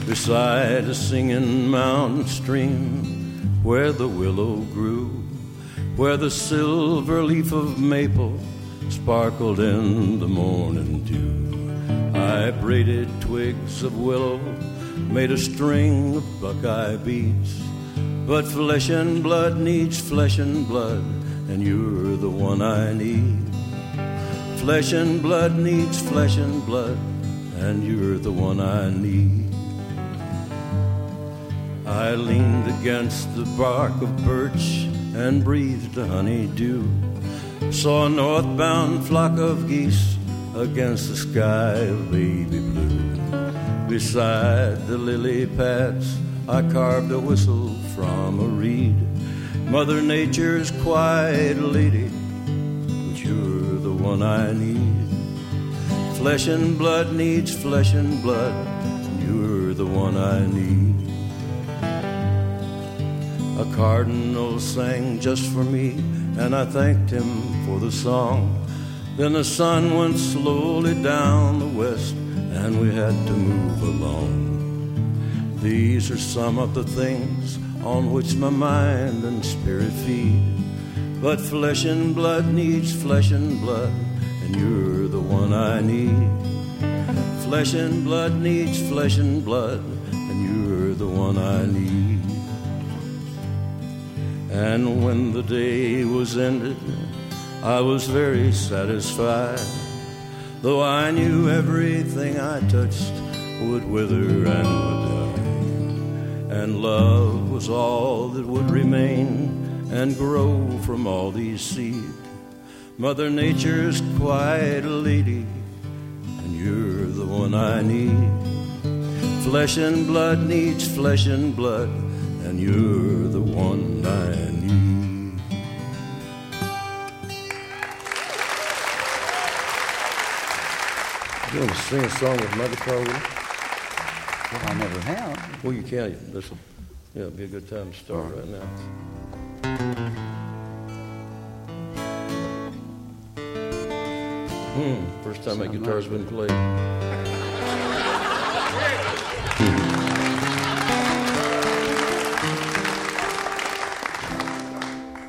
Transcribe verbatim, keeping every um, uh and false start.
beside a singing mountain stream where the willow grew, where the silver leaf of maple sparkled in the morning dew. I braided twigs of willow, made a string of buckeye beads, but flesh and blood needs flesh and blood, and you're the one I need. Flesh and blood needs flesh and blood, and you're the one I need. I leaned against the bark of birch and breathed a honeydew, saw a northbound flock of geese against the sky of baby blue. Beside the lily pads I carved a whistle from a reed. Mother Nature's quiet lady, but you're the one I need. Flesh and blood needs flesh and blood, and you're the one I need. A cardinal sang just for me, and I thanked him for the song. Then the sun went slowly down the west, and we had to move along. These are some of the things on which my mind and spirit feed. But flesh and blood needs flesh and blood, and you're the one I need. Flesh and blood needs flesh and blood, and you're the one I need. And when the day was ended, I was very satisfied, though I knew everything I touched would wither and would die. And love was all that would remain and grow from all these seeds. Mother Nature's quiet lady, and you're the one I need. Flesh and blood needs flesh and blood, and you're the one I need. You want to sing a song with Mother Carter? Well, I never have. Well, you can. This will, yeah, it'll be a good time to start right, right now. Hmm, first time that guitar's been played.